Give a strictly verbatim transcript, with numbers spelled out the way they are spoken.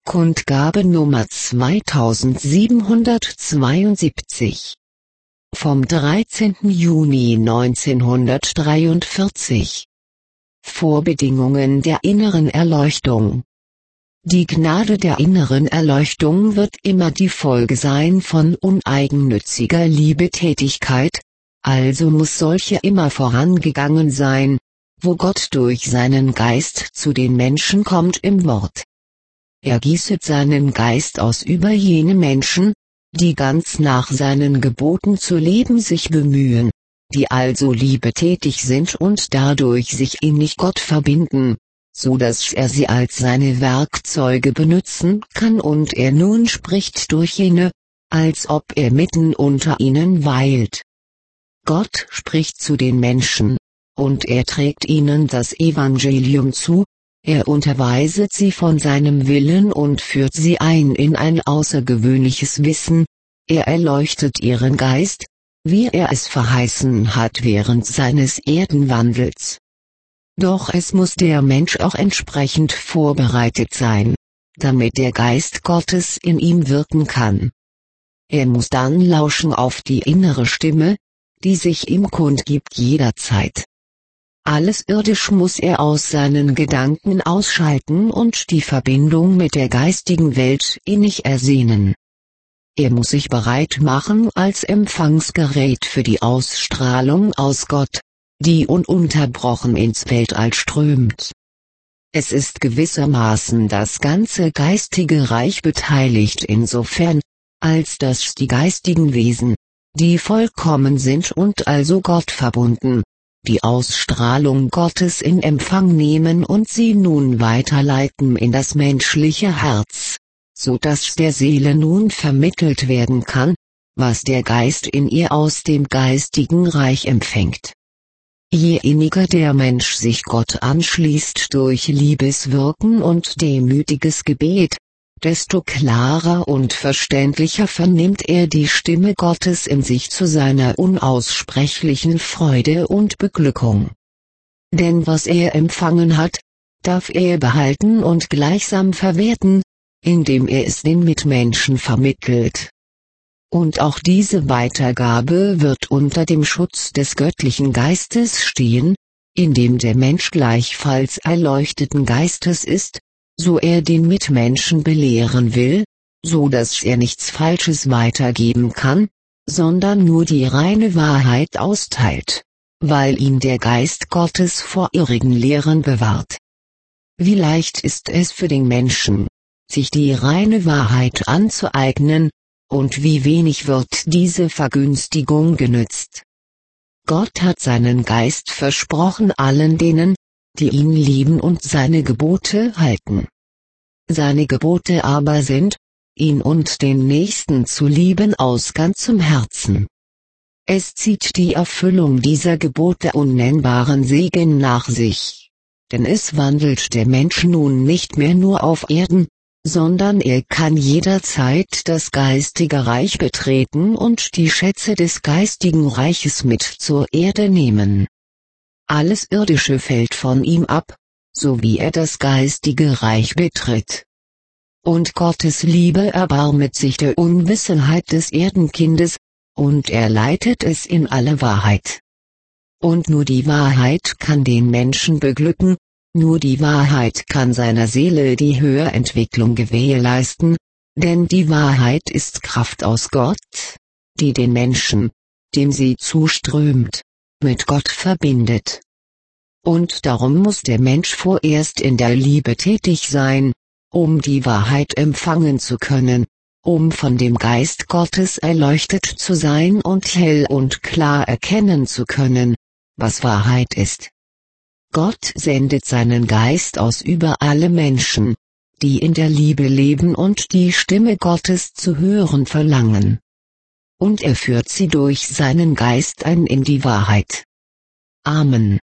Kundgabe Nummer zweitausendsiebenhundertzweiundsiebzig. Vom dreizehnten Juni neunzehnhundertdreiundvierzig. Vorbedingungen der inneren Erleuchtung. Die Gnade der inneren Erleuchtung wird immer die Folge sein von uneigennütziger Liebetätigkeit, also muss solche immer vorangegangen sein, wo Gott durch seinen Geist zu den Menschen kommt im Wort. Er gießet seinen Geist aus über jene Menschen, die ganz nach seinen Geboten zu leben sich bemühen, die also liebetätig sind und dadurch sich innig Gott verbinden, so dass er sie als seine Werkzeuge benutzen kann, und er nun spricht durch jene, als ob er mitten unter ihnen weilt. Gott spricht zu den Menschen, und er trägt ihnen das Evangelium zu, er unterweiset sie von seinem Willen und führt sie ein in ein außergewöhnliches Wissen, er erleuchtet ihren Geist, wie er es verheißen hat während seines Erdenwandels. Doch es muss der Mensch auch entsprechend vorbereitet sein, damit der Geist Gottes in ihm wirken kann. Er muss dann lauschen auf die innere Stimme, die sich ihm kundgibt jederzeit. Alles irdisch muss er aus seinen Gedanken ausschalten und die Verbindung mit der geistigen Welt innig ersehnen. Er muss sich bereit machen als Empfangsgerät für die Ausstrahlung aus Gott, die ununterbrochen ins Weltall strömt. Es ist gewissermaßen das ganze geistige Reich beteiligt insofern, als dass die geistigen Wesen, die vollkommen sind und also Gott verbunden, die Ausstrahlung Gottes in Empfang nehmen und sie nun weiterleiten in das menschliche Herz, so dass der Seele nun vermittelt werden kann, was der Geist in ihr aus dem geistigen Reich empfängt. Je inniger der Mensch sich Gott anschließt durch Liebeswirken und demütiges Gebet, desto klarer und verständlicher vernimmt er die Stimme Gottes in sich zu seiner unaussprechlichen Freude und Beglückung. Denn was er empfangen hat, darf er behalten und gleichsam verwerten, indem er es den Mitmenschen vermittelt. Und auch diese Weitergabe wird unter dem Schutz des göttlichen Geistes stehen, indem der Mensch gleichfalls erleuchteten Geistes ist, so er den Mitmenschen belehren will, so dass er nichts Falsches weitergeben kann, sondern nur die reine Wahrheit austeilt, weil ihn der Geist Gottes vor irrigen Lehren bewahrt. Wie leicht ist es für den Menschen, sich die reine Wahrheit anzueignen, und wie wenig wird diese Vergünstigung genützt. Gott hat seinen Geist versprochen allen denen, die ihn lieben und seine Gebote halten. Seine Gebote aber sind, ihn und den Nächsten zu lieben aus ganzem Herzen. Es zieht die Erfüllung dieser Gebote unnennbaren Segen nach sich, denn es wandelt der Mensch nun nicht mehr nur auf Erden, sondern er kann jederzeit das geistige Reich betreten und die Schätze des geistigen Reiches mit zur Erde nehmen. Alles Irdische fällt von ihm ab, so wie er das geistige Reich betritt. Und Gottes Liebe erbarmet sich der Unwissenheit des Erdenkindes, und er leitet es in alle Wahrheit. Und nur die Wahrheit kann den Menschen beglücken, nur die Wahrheit kann seiner Seele die Höherentwicklung gewährleisten, denn die Wahrheit ist Kraft aus Gott, die den Menschen, dem sie zuströmt, mit Gott verbindet. Und darum muss der Mensch vorerst in der Liebe tätig sein, um die Wahrheit empfangen zu können, um von dem Geist Gottes erleuchtet zu sein und hell und klar erkennen zu können, was Wahrheit ist. Gott sendet seinen Geist aus über alle Menschen, die in der Liebe leben und die Stimme Gottes zu hören verlangen. Und er führt sie durch seinen Geist ein in die Wahrheit. Amen.